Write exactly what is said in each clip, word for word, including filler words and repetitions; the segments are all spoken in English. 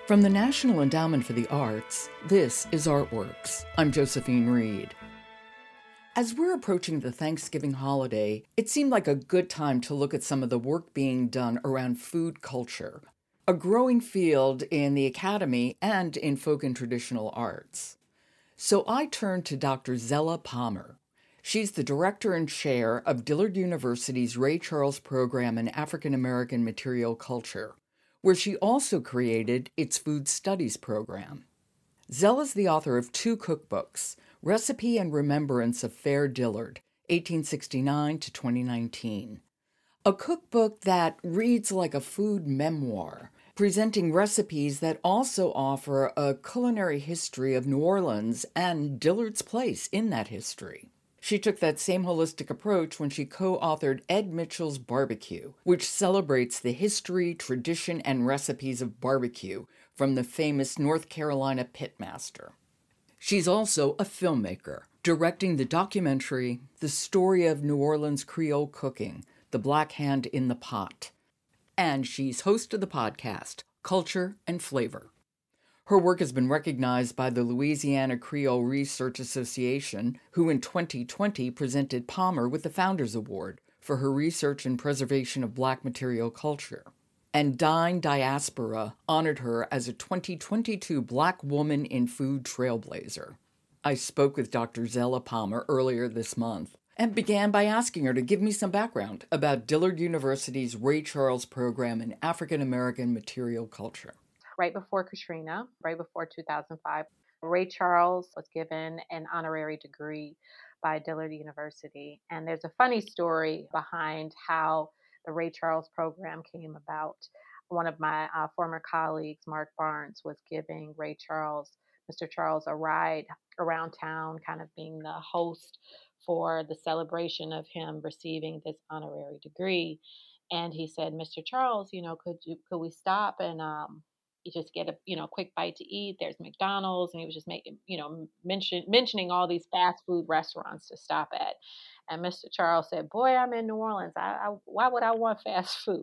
From the National Endowment for the Arts, this is Artworks. I'm Josephine Reed. As we're approaching the Thanksgiving holiday, it seemed like a good time to look at some of the work being done around food culture, a growing field in the academy and in folk and traditional arts. So I turned to Doctor Zella Palmer. She's the director and chair of Dillard University's Ray Charles Program in African American Material Culture, where she also created its Food Studies program. Zella's the author of two cookbooks, Recipe and Remembrance of Fair Dillard, eighteen sixty-nine to twenty nineteen. A cookbook that reads like a food memoir, presenting recipes that also offer a culinary history of New Orleans and Dillard's place in that history. She took that same holistic approach when she co-authored Ed Mitchell's Barbecue, which celebrates the history, tradition, and recipes of barbecue from the famous North Carolina pitmaster. She's also a filmmaker, directing the documentary The Story of New Orleans Creole Cooking, The Black Hand in the Pot. And she's host of the podcast, Culture and Flavor. Her work has been recognized by the Louisiana Creole Research Association, who in twenty twenty presented Palmer with the Founders Award for her research and preservation of Black material culture. And Dine Diaspora honored her as a twenty twenty-two Black Woman in Food Trailblazer. I spoke with Doctor Zella Palmer earlier this month and began by asking her to give me some background about Dillard University's Ray Charles Program in African American Material Culture. Right before Katrina, right before two thousand five, Ray Charles was given an honorary degree by Dillard University. And there's a funny story behind how the Ray Charles program came about. One of my uh, former colleagues, Mark Barnes, was giving Ray Charles, Mister Charles, a ride around town, kind of being the host for the celebration of him receiving this honorary degree. And he said, Mister Charles, you know, could you could we stop and um, you just get a you know quick bite to eat? There's McDonald's, and he was just making you know mention mentioning all these fast food restaurants to stop at. And Mister Charles said, "Boy, I'm in New Orleans. I, I why would I want fast food?"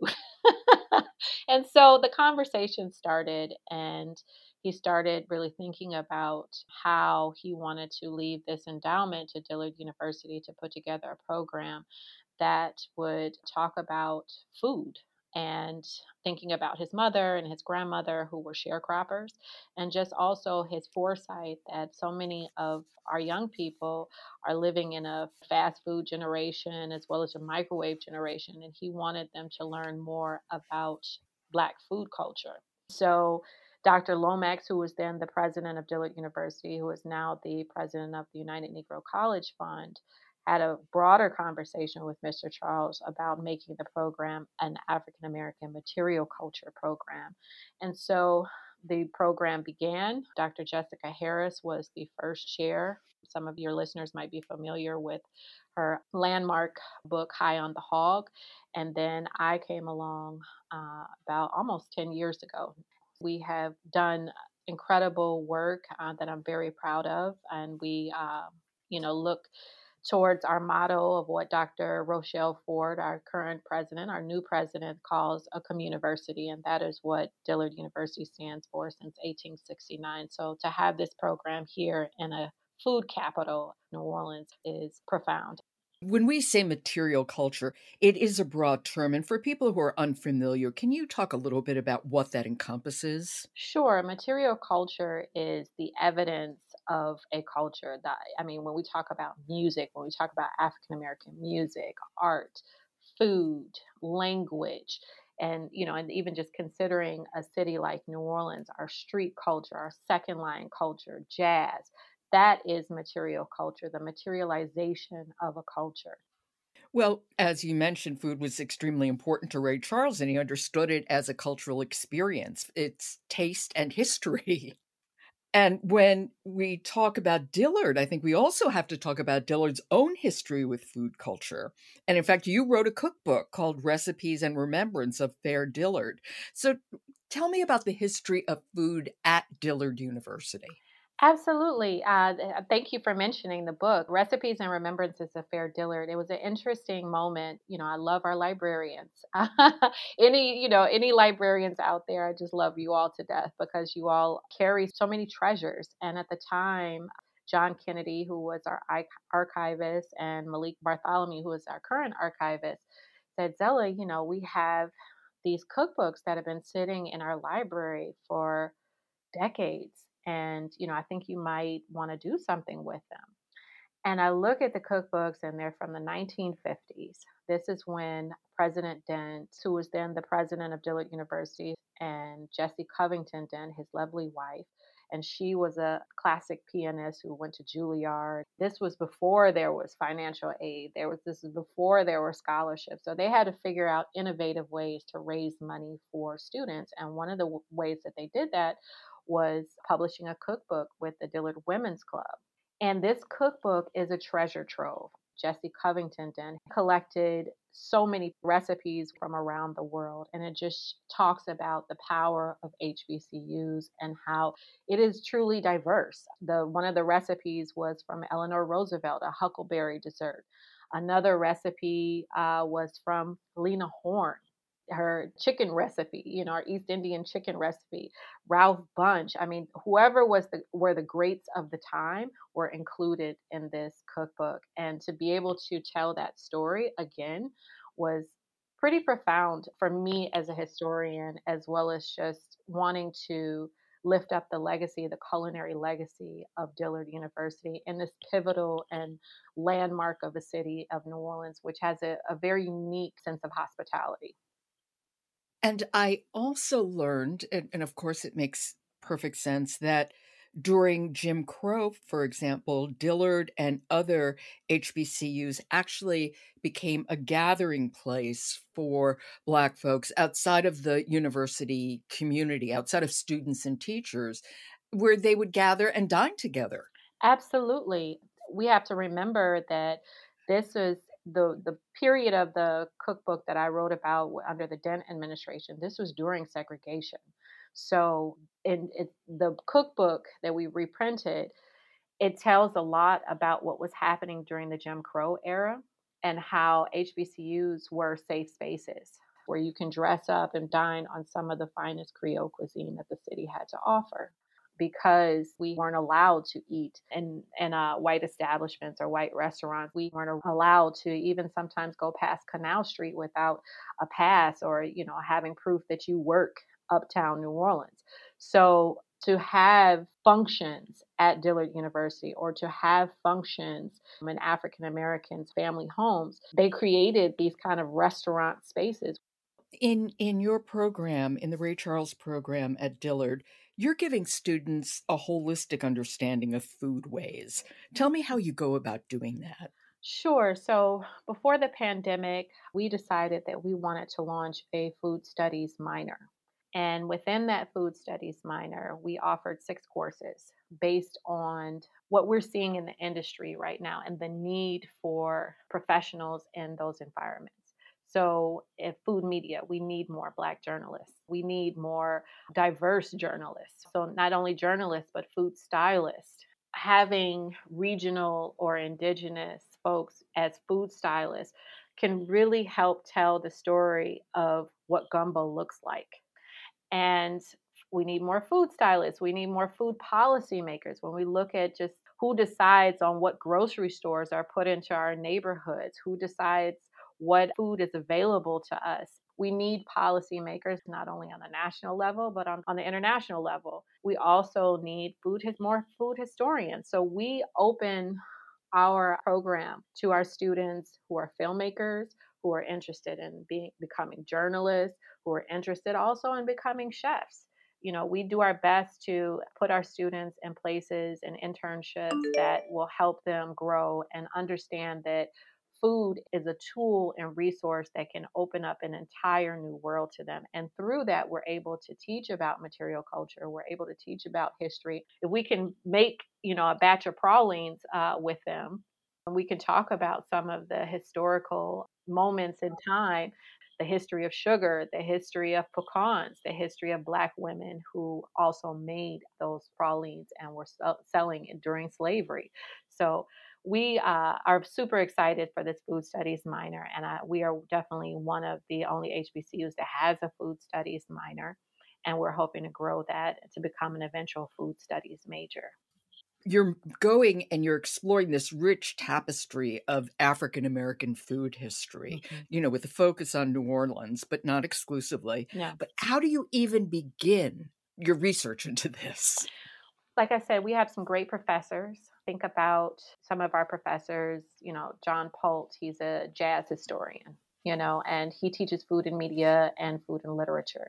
And so the conversation started, and he started really thinking about how he wanted to leave this endowment to Dillard University to put together a program that would talk about food, and thinking about his mother and his grandmother who were sharecroppers, and just also his foresight that so many of our young people are living in a fast food generation as well as a microwave generation, and he wanted them to learn more about Black food culture. So Doctor Lomax, who was then the president of Dillard University, who is now the president of the United Negro College Fund, had a broader conversation with Mister Charles about making the program an African American material culture program. And so the program began. Doctor Jessica Harris was the first chair. Some of your listeners might be familiar with her landmark book, High on the Hog. And then I came along uh, about almost ten years ago. We have done incredible work uh, that I'm very proud of. And we, uh, you know, look towards our motto of what Doctor Rochelle Ford, our current president, our new president, calls a communiversity, and that is what Dillard University stands for since eighteen sixty-nine. So to have this program here in a food capital, New Orleans, is profound. When we say material culture, it is a broad term. And for people who are unfamiliar, can you talk a little bit about what that encompasses? Sure. Material culture is the evidence of a culture that, I mean, when we talk about music, when we talk about African American music, art, food, language, and, you know, and even just considering a city like New Orleans, our street culture, our second line culture, jazz, that is material culture, the materialization of a culture. Well, as you mentioned, food was extremely important to Ray Charles, and he understood it as a cultural experience, its taste and history. And when we talk about Dillard, I think we also have to talk about Dillard's own history with food culture. And in fact, you wrote a cookbook called Recipes and Remembrance of Fair Dillard. So tell me about the history of food at Dillard University. Absolutely. Uh, th- uh, thank you for mentioning the book, Recipes and Remembrances of Fair Dillard. It was an interesting moment. You know, I love our librarians. any, you know, any librarians out there, I just love you all to death because you all carry so many treasures. And at the time, John Kennedy, who was our arch- archivist, and Malik Bartholomew, who is our current archivist, said, Zella, you know, we have these cookbooks that have been sitting in our library for decades. And, you know, I think you might want to do something with them. And I look at the cookbooks and they're from the nineteen fifties. This is when President Dent, who was then the president of Dillard University, and Jesse Covington Dent, his lovely wife, and she was a classic pianist who went to Juilliard. This was before there was financial aid. There was this is before there were scholarships. So they had to figure out innovative ways to raise money for students. And one of the w- ways that they did that was publishing a cookbook with the Dillard Women's Club. And this cookbook is a treasure trove. Jesse Covington did collected so many recipes from around the world, and it just talks about the power of H B C Us and how it is truly diverse. The one of the recipes was from Eleanor Roosevelt, a huckleberry dessert. Another recipe uh, was from Lena Horne, her chicken recipe, you know, our East Indian chicken recipe. Ralph Bunche. I mean, whoever was the were the greats of the time were included in this cookbook. And to be able to tell that story again was pretty profound for me as a historian, as well as just wanting to lift up the legacy, the culinary legacy of Dillard University in this pivotal and landmark of the city of New Orleans, which has a, a very unique sense of hospitality. And I also learned, and, and of course it makes perfect sense, that during Jim Crow, for example, Dillard and other H B C Us actually became a gathering place for Black folks outside of the university community, outside of students and teachers, where they would gather and dine together. Absolutely. We have to remember that this is the the period of the cookbook that I wrote about w- under the Dent administration. This was during segregation. So in it, the cookbook that we reprinted, it tells a lot about what was happening during the Jim Crow era and how H B C Us were safe spaces where you can dress up and dine on some of the finest Creole cuisine that the city had to offer, because we weren't allowed to eat in in uh, white establishments or white restaurants. We weren't allowed to even sometimes go past Canal Street without a pass, or you know, having proof that you work uptown New Orleans. So to have functions at Dillard University, or to have functions in African Americans' family homes, they created these kind of restaurant spaces. In in your program, in the Ray Charles program at Dillard, you're giving students a holistic understanding of food ways. Tell me how you go about doing that. Sure. So before the pandemic, we decided that we wanted to launch a food studies minor. And within that food studies minor, we offered six courses based on what we're seeing in the industry right now and the need for professionals in those environments. So, in food media, we need more Black journalists. We need more diverse journalists. So, not only journalists, but food stylists. Having regional or indigenous folks as food stylists can really help tell the story of what gumbo looks like. And we need more food stylists. We need more food policy makers. When we look at just who decides on what grocery stores are put into our neighborhoods, who decides what food is available to us. We need policymakers not only on the national level, but on, on the international level. We also need food more food historians. So we open our program to our students who are filmmakers, who are interested in being becoming journalists, who are interested also in becoming chefs. You know, we do our best to put our students in places and internships that will help them grow and understand that food is a tool and resource that can open up an entire new world to them. And through that, we're able to teach about material culture. We're able to teach about history. If we can make, you know, a batch of pralines uh, with them, and we can talk about some of the historical moments in time, the history of sugar, the history of pecans, the history of Black women who also made those pralines and were sell- selling it during slavery. So we uh, are super excited for this food studies minor, and uh, we are definitely one of the only H B C Us that has a food studies minor. And we're hoping to grow that to become an eventual food studies major. You're going and you're exploring this rich tapestry of African American food history, Mhm. you know, with a focus on New Orleans, but not exclusively. Yeah. But how do you even begin your research into this? Like I said, we have some great professors. Think about some of our professors, you know, John Polt, he's a jazz historian, you know, and he teaches food and media and food and literature.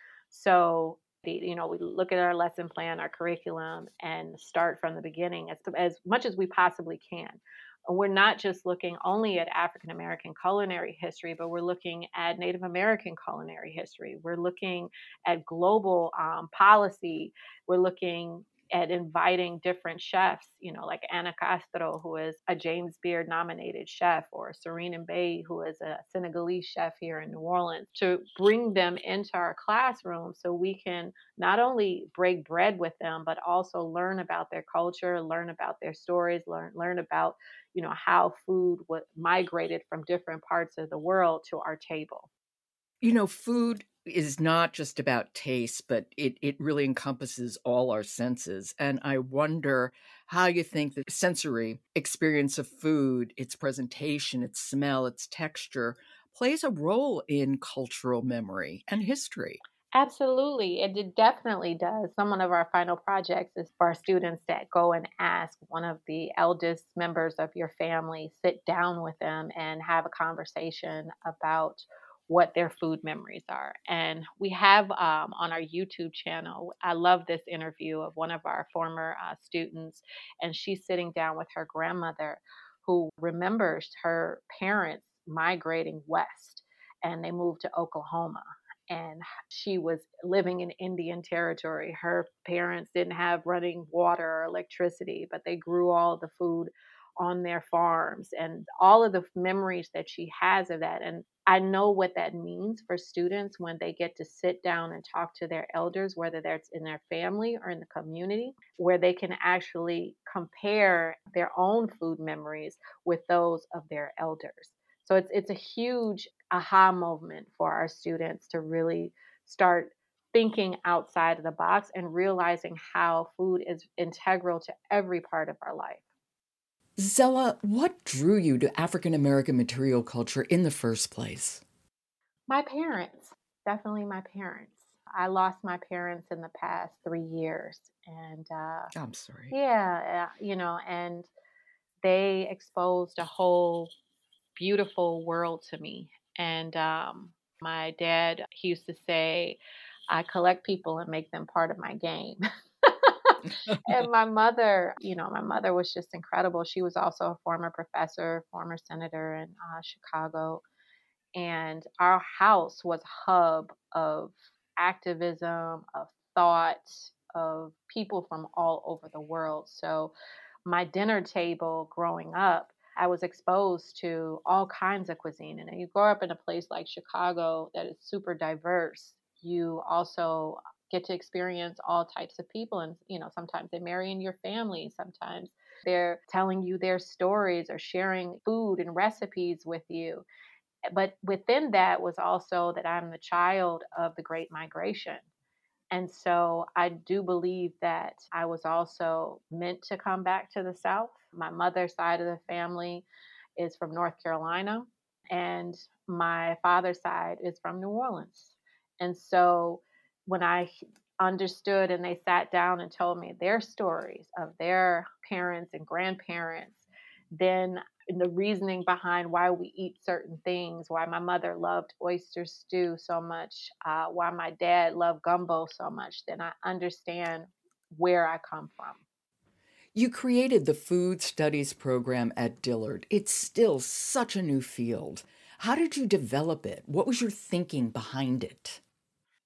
So, the, you know, we look at our lesson plan, our curriculum, and start from the beginning as, as much as we possibly can. And we're not just looking only at African American culinary history, but we're looking at Native American culinary history. We're looking at global um, policy. We're looking at inviting different chefs, you know, like Anna Castro, who is a James Beard nominated chef, or Serene Mbaye, who is a Senegalese chef here in New Orleans, to bring them into our classroom so we can not only break bread with them, but also learn about their culture, learn about their stories, learn learn about, you know, how food was migrated from different parts of the world to our table. You know, food is not just about taste, but it it really encompasses all our senses, and I wonder how you think the sensory experience of food, its presentation, its smell, its texture, plays a role in cultural memory and history. Absolutely. It d- definitely does. Some one of our final projects is for our students that go and ask one of the eldest members of your family, sit down with them and have a conversation about what their food memories are. And we have um, on our YouTube channel, I love this interview of one of our former uh, students, and she's sitting down with her grandmother who remembers her parents migrating west and they moved to Oklahoma, and she was living in Indian territory. Her parents didn't have running water or electricity, but they grew all the food on their farms and all of the memories that she has of that. And I know what that means for students when they get to sit down and talk to their elders, whether that's in their family or in the community, where they can actually compare their own food memories with those of their elders. So it's it's a huge aha moment for our students to really start thinking outside of the box and realizing how food is integral to every part of our life. Zella, what drew you to African American material culture in the first place? My parents, definitely my parents. I lost my parents in the past three years. And uh, I'm sorry. yeah, uh, you know, and they exposed a whole beautiful world to me. And um, my dad, he used to say, I collect people and make them part of my game. And my mother, you know, my mother was just incredible. She was also a former professor, former senator in uh, Chicago. And our house was a hub of activism, of thought, of people from all over the world. So my dinner table growing up, I was exposed to all kinds of cuisine. And you grow up in a place like Chicago that is super diverse. You also get to experience all types of people. And, you know, sometimes they marry in your family, sometimes they're telling you their stories or sharing food and recipes with you. But within that was also that I'm the child of the Great Migration. And so I do believe that I was also meant to come back to the South. My mother's side of the family is from North Carolina, and my father's side is from New Orleans. And so when I understood and they sat down and told me their stories of their parents and grandparents, then the reasoning behind why we eat certain things, why my mother loved oyster stew so much, uh, why my dad loved gumbo so much, then I understand where I come from. You created the food studies program at Dillard. It's still such a new field. How did you develop it? What was your thinking behind it?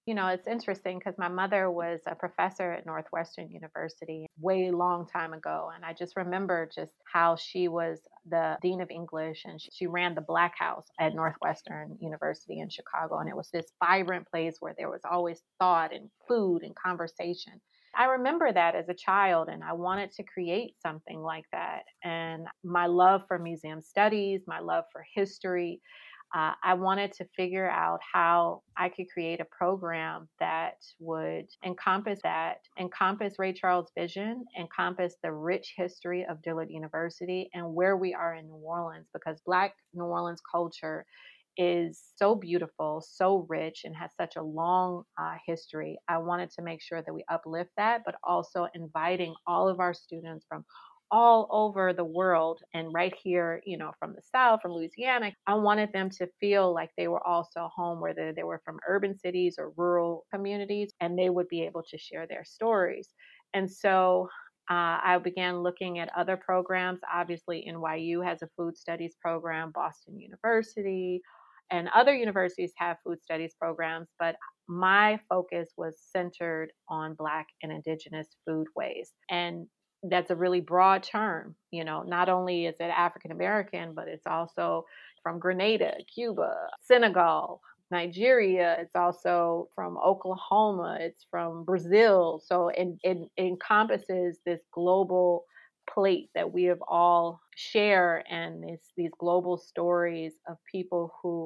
You know, it's interesting because my mother was a professor at Northwestern University way long time ago. And I just remember just how she was the dean of English and she ran the Black House at Northwestern University in Chicago. And it was this vibrant place where there was always thought and food and conversation. I remember that as a child, and I wanted to create something like that. And my love for museum studies, my love for history, uh, I wanted to figure out how I could create a program that would encompass that, encompass Ray Charles' vision, encompass the rich history of Dillard University and where we are in New Orleans, because Black New Orleans culture is so beautiful, so rich, and has such a long uh, history. I wanted to make sure that we uplift that, but also inviting all of our students from all over the world and right here, you know, from the South, from Louisiana. I wanted them to feel like they were also home, whether they were from urban cities or rural communities, and they would be able to share their stories. And so uh, I began looking at other programs. Obviously, N Y U has a food studies program, Boston University, and other universities have food studies programs, but my focus was centered on Black and Indigenous foodways. And that's a really broad term. You know, not only is it African American, but it's also from Grenada, Cuba, Senegal, Nigeria. It's also from Oklahoma. It's from Brazil. So it, it, it encompasses this global plate that we have all share, and it's these global stories of people who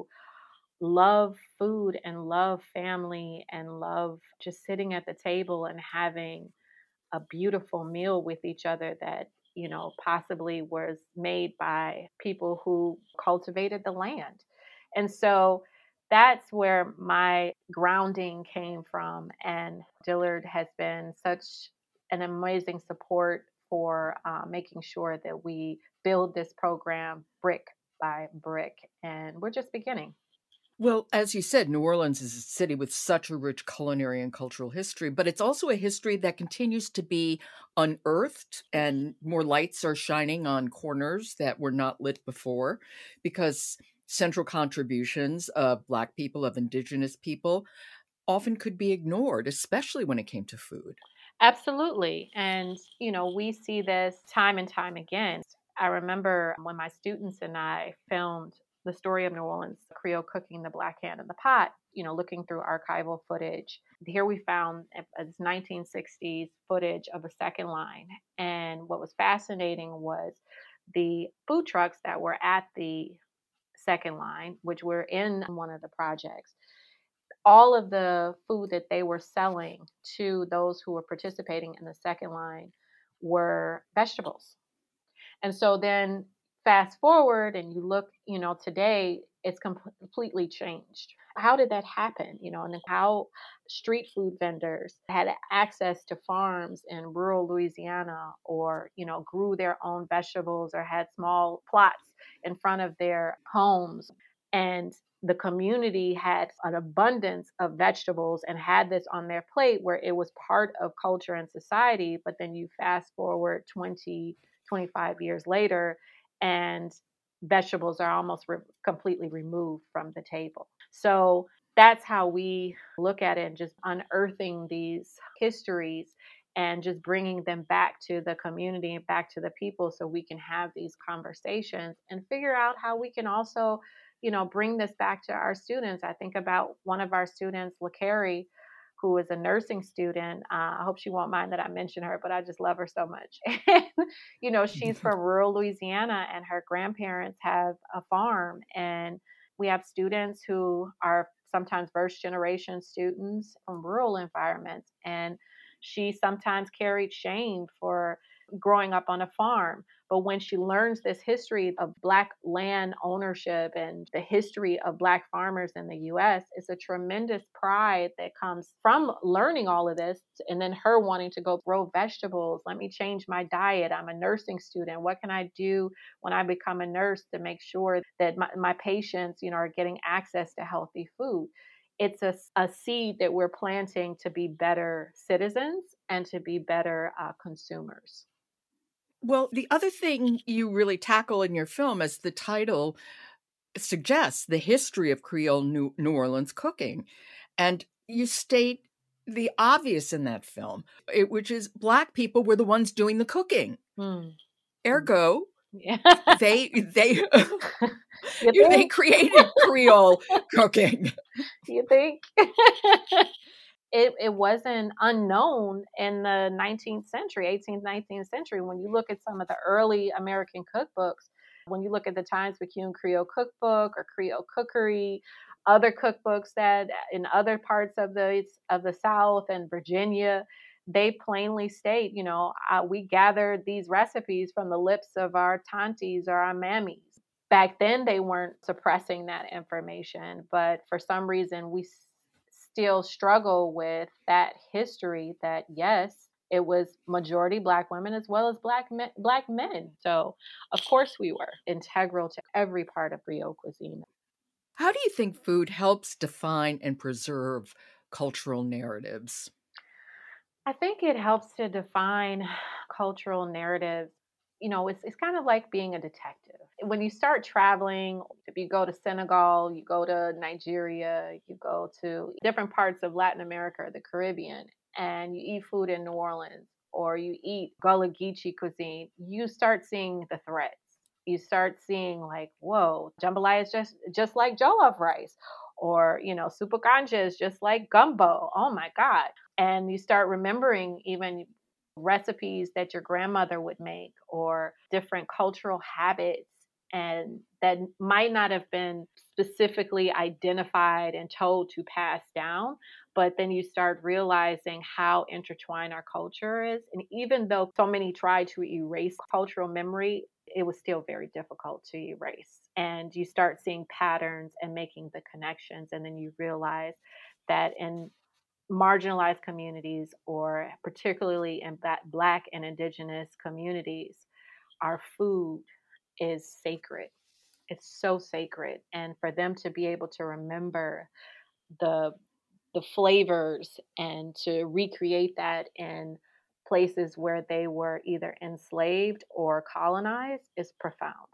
love food and love family and love just sitting at the table and having a beautiful meal with each other that, you know, possibly was made by people who cultivated the land. And so that's where my grounding came from. And Dillard has been such an amazing support for uh, making sure that we build this program brick by brick. And we're just beginning. Well, as you said, New Orleans is a city with such a rich culinary and cultural history, but it's also a history that continues to be unearthed, and more lights are shining on corners that were not lit before because central contributions of Black people, of Indigenous people, often could be ignored, especially when it came to food. Absolutely. And, you know, we see this time and time again. I remember when my students and I filmed the story of New Orleans Creole cooking the Black Hand in the Pot, you know, looking through archival footage. Here we found it's nineteen sixties footage of a second line. And what was fascinating was the food trucks that were at the second line, which were in one of the projects, all of the food that they were selling to those who were participating in the second line were vegetables. And so then fast forward and you look, you know, today it's com- completely changed. How did that happen? You know, and how street food vendors had access to farms in rural Louisiana, or, you know, grew their own vegetables or had small plots in front of their homes. And the community had an abundance of vegetables and had this on their plate where it was part of culture and society. But then you fast forward twenty, twenty-five years later, and vegetables are almost re- completely removed from the table. So that's how we look at it, and just unearthing these histories and just bringing them back to the community and back to the people so we can have these conversations and figure out how we can also, you know, bring this back to our students. I think about one of our students, LaCarrie, who is a nursing student. Uh, I hope she won't mind that I mention her, but I just love her so much. And, you know, she's from rural Louisiana, and her grandparents have a farm. And we have students who are sometimes first generation students from rural environments. And she sometimes carried shame for growing up on a farm. But when she learns this history of Black land ownership and the history of Black farmers in the U S, it's a tremendous pride that comes from learning all of this. And then her wanting to go grow vegetables. Let me change my diet. I'm a nursing student. What can I do when I become a nurse to make sure that my, my patients, you know, are getting access to healthy food? It's a, a seed that we're planting to be better citizens and to be better uh, consumers. Well, the other thing you really tackle in your film, as the title suggests, the history of Creole New, New Orleans cooking. And you state the obvious in that film, it, which is Black people were the ones doing the cooking. Mm. Ergo, Yeah. they they You you they think? created Creole cooking. You think? It it wasn't unknown in the nineteenth century, eighteenth, nineteenth century. When you look at some of the early American cookbooks, when you look at the Times Picayune Creole Cookbook or Creole Cookery, other cookbooks that in other parts of the of the South and Virginia, they plainly state, you know, uh, we gathered these recipes from the lips of our tanties or our mammies. Back then, they weren't suppressing that information, but for some reason, we s- still struggle with that history that yes, it was majority Black women as well as Black men, Black men. So, of course, we were integral to every part of Creole cuisine. How do you think food helps define and preserve cultural narratives? I think it helps to define cultural narratives. You know, it's it's kind of like being a detective. When you start traveling, if you go to Senegal, you go to Nigeria, you go to different parts of Latin America or the Caribbean, and you eat food in New Orleans or you eat Gullah Geechee cuisine, you start seeing the threads. You start seeing like, whoa, jambalaya is just just like jollof rice, or you know, supakanja is just like gumbo. Oh my God, and you start remembering even recipes that your grandmother would make or different cultural habits and that might not have been specifically identified and told to pass down, but then you start realizing how intertwined our culture is. And even though so many try to erase cultural memory, it was still very difficult to erase. And you start seeing patterns and making the connections, and then you realize that in marginalized communities, or particularly in Black and Indigenous communities, our food is sacred. It's so sacred. And for them to be able to remember the the flavors and to recreate that in places where they were either enslaved or colonized is profound.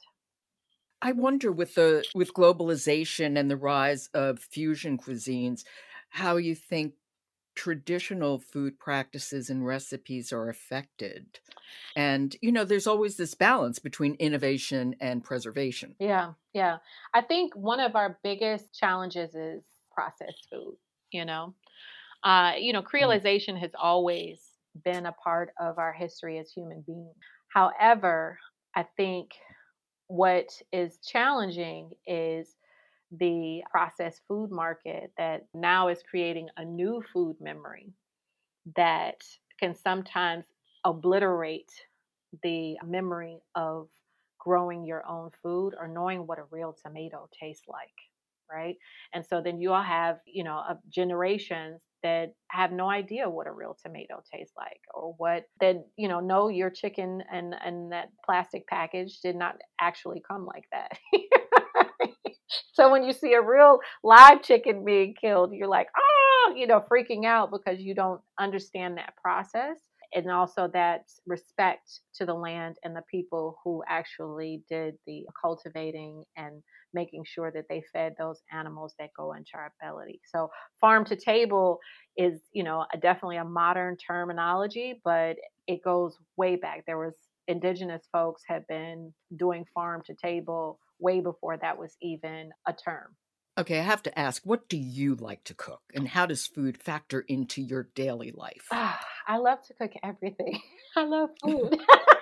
I wonder with the with globalization and the rise of fusion cuisines, how you think traditional food practices and recipes are affected. And, you know, there's always this balance between innovation and preservation. Yeah, yeah. I think one of our biggest challenges is processed food, you know. Uh, you know, Mm. creolization has always been a part of our history as human beings. However, I think what is challenging is the processed food market that now is creating a new food memory that can sometimes obliterate the memory of growing your own food or knowing what a real tomato tastes like, right? And so then you all have, you know, uh, generations that have no idea what a real tomato tastes like, or what that, you know, know your chicken and and that plastic package did not actually come like that. So when you see a real live chicken being killed, you're like, oh, you know, freaking out because you don't understand that process. And also that respect to the land and the people who actually did the cultivating and making sure that they fed those animals that go into our belly. So farm to table is, you know, a, definitely a modern terminology, but it goes way back. There was indigenous folks have been doing farm to table way before that was even a term. Okay, I have to ask, what do you like to cook and how does food factor into your daily life? Ah, I love to cook everything. I love food.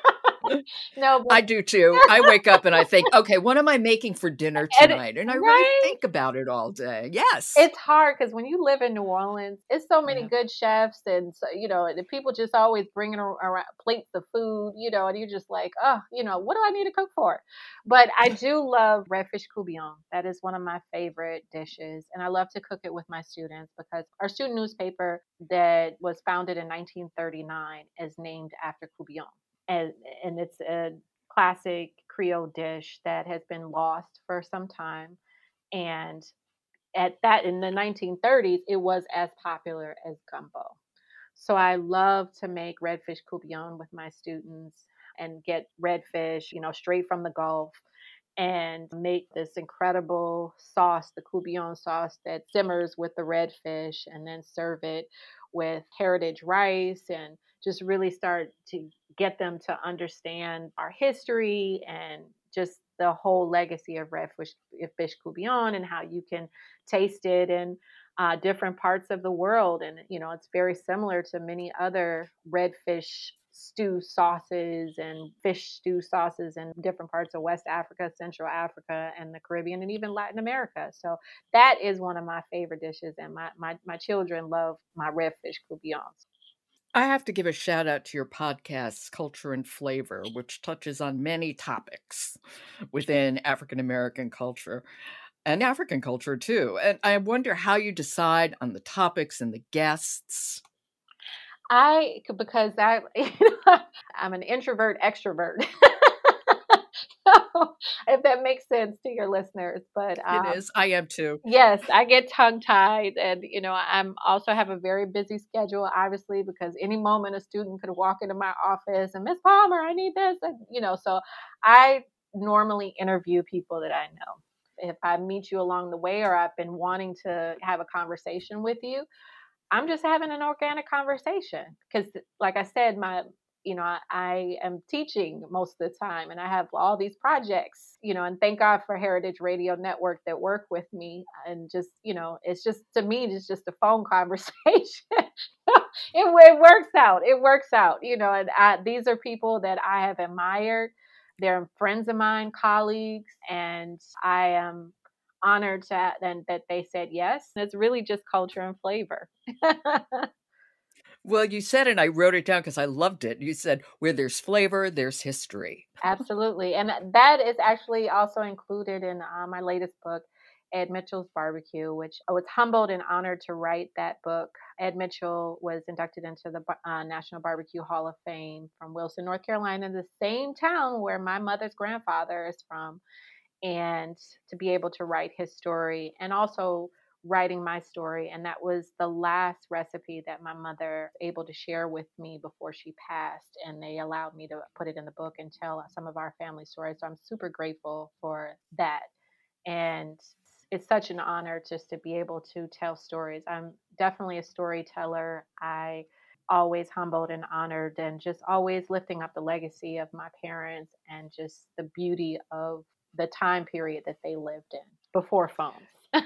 No, but I do too. I wake up and I think, okay, what am I making for dinner and tonight? And I really right? think about it all day. Yes. It's hard because when you live in New Orleans, it's so many Yeah. good chefs, and so you know, the people just always bringing ar- around plates of food, you know, and you're just like, oh, you know, what do I need to cook for? But I do love redfish coubillon. That is one of my favorite dishes, and I love to cook it with my students because our student newspaper that was founded in nineteen thirty-nine is named after coubillon, and and it's a classic Creole dish that has been lost for some time. And at that in the nineteen thirties, it was as popular as gumbo. So I love to make redfish coubillon with my students and get redfish, you know, straight from the Gulf and make this incredible sauce, the coubillon sauce that simmers with the red fish, and then serve it with heritage rice, and just really start to get them to understand our history and just the whole legacy of red fish, fish coubillon, and how you can taste it in uh, different parts of the world. And, you know, it's very similar to many other red fish stew sauces and fish stew sauces in different parts of West Africa, Central Africa, and the Caribbean, and even Latin America. So that is one of my favorite dishes, and my my, my children love my red fish coubillons. I have to give a shout out to your podcast, Culture and Flavor, which touches on many topics within African American culture and African culture too. And I wonder how you decide on the topics and the guests. I because I I'm an introvert extrovert. So, if that makes sense to your listeners, but It um, is. I am too. yes, I get tongue tied, and you know, I'm also have a very busy schedule, obviously, because any moment a student could walk into my office and Miss Palmer, I need this, and you know, so I normally interview people that I know. If I meet you along the way, or I've been wanting to have a conversation with you, I'm just having an organic conversation because, like I said, my you know I, I am teaching most of the time, and I have all these projects, you know, and thank God for Heritage Radio Network that work with me, and just you know, it's just to me, it's just a phone conversation. it, it works out. It works out, you know, and I, these are people that I have admired. They're friends of mine, colleagues, and I am honored to and that they said yes. It's really just culture and flavor. Well, you said, and I wrote it down because I loved it. You said, where there's flavor, there's history. Absolutely. And that is actually also included in uh, my latest book, Ed Mitchell's Barbecue, which I was humbled and honored to write that book. Ed Mitchell was inducted into the uh, National Barbecue Hall of Fame from Wilson, North Carolina, the same town where my mother's grandfather is from. And to be able to write his story and also writing my story. And that was the last recipe that my mother was able to share with me before she passed, and they allowed me to put it in the book and tell some of our family stories. So I'm super grateful for that. And it's such an honor just to be able to tell stories. I'm definitely a storyteller. I always humbled and honored, and just always lifting up the legacy of my parents and just the beauty of the time period that they lived in before phones.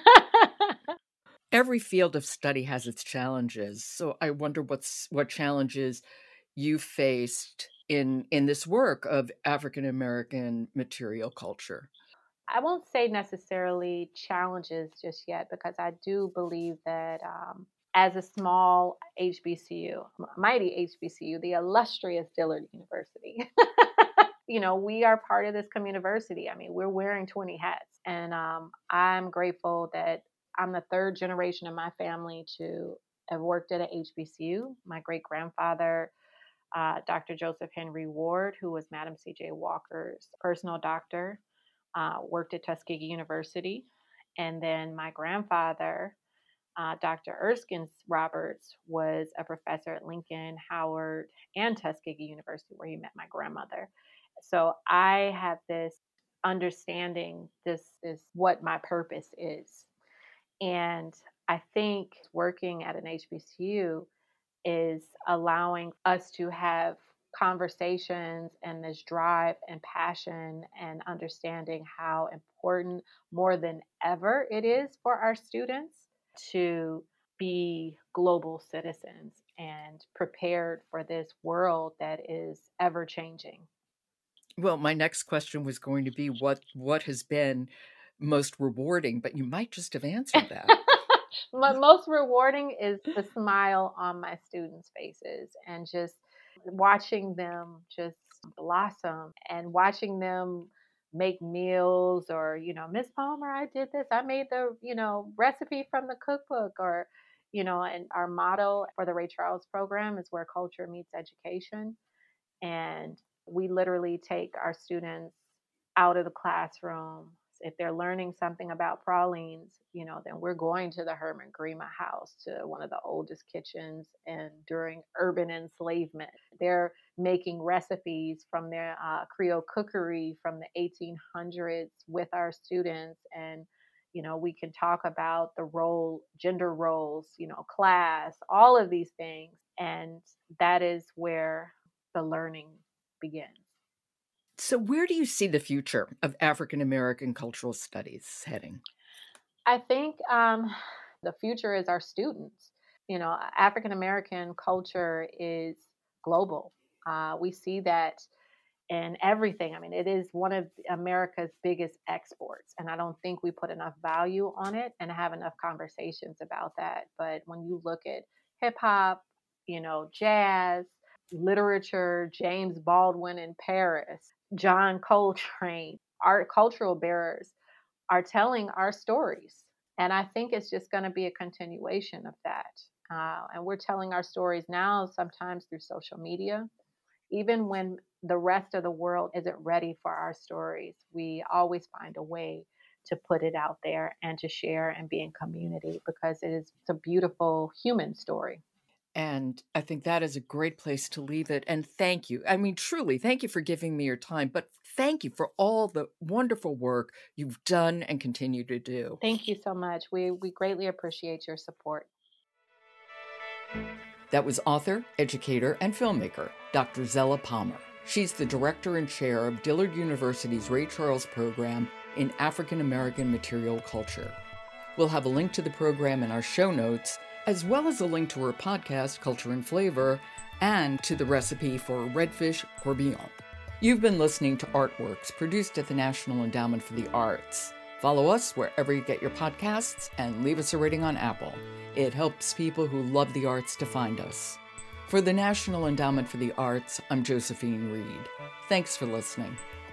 Every field of study has its challenges. So I wonder what's what challenges you faced in in this work of African American material culture. I won't say necessarily challenges just yet, because I do believe that um, as a small H B C U, mighty H B C U, the illustrious Dillard University, you know, we are part of this community. I mean, we're wearing twenty hats. And um, I'm grateful that I'm the third generation in my family to have worked at a H B C U. My great grandfather, uh, Doctor Joseph Henry Ward, who was Madam C J Walker's personal doctor, uh, worked at Tuskegee University. And then my grandfather, uh, Doctor Erskine Roberts, was a professor at Lincoln, Howard, and Tuskegee University, where he met my grandmother. So I have this understanding, this is what my purpose is. And I think working at an H B C U is allowing us to have conversations and this drive and passion and understanding how important, more than ever, it is for our students to be global citizens and prepared for this world that is ever changing. Well, my next question was going to be what what has been most rewarding, but you might just have answered that. My most rewarding is the smile on my students' faces, and just watching them just blossom, and watching them make meals, or you know, Miss Palmer, I did this, I made the you know recipe from the cookbook, or you know and our motto for the Ray Charles program is where culture meets education. And we literally take our students out of the classroom, If they're learning something about pralines, you know, then we're going to the Herman Grima house, to one of the oldest kitchens and during urban enslavement. They're making recipes from their uh, Creole cookery from the eighteen hundreds with our students. And, you know, we can talk about the role, gender roles, you know, class, all of these things. And that is where the learning begins. So, where do you see the future of African American cultural studies heading? I think um, the future is our students. You know, African American culture is global. Uh, we see that in everything. I mean, it is one of America's biggest exports, and I don't think we put enough value on it and have enough conversations about that. But when you look at hip hop, you know, jazz, literature, James Baldwin in Paris, John Coltrane, art cultural bearers are telling our stories. And I think it's just going to be a continuation of that. Uh, and we're telling our stories now, sometimes through social media. Even when the rest of the world isn't ready for our stories, we always find a way to put it out there and to share and be in community, because it is it's a beautiful human story. And I think that is a great place to leave it. And thank you. I mean, truly, thank you for giving me your time, but thank you for all the wonderful work you've done and continue to do. Thank you so much. We, we greatly appreciate your support. That was author, educator, and filmmaker, Doctor Zella Palmer. She's the director and chair of Dillard University's Ray Charles program in African American Material Culture. We'll have a link to the program in our show notes, as well as a link to her podcast, Culture and Flavor, and to the recipe for redfish courtbillon. You've been listening to Artworks, produced at the National Endowment for the Arts. Follow us wherever you get your podcasts and leave us a rating on Apple. It helps people who love the arts to find us. For the National Endowment for the Arts, I'm Josephine Reed. Thanks for listening.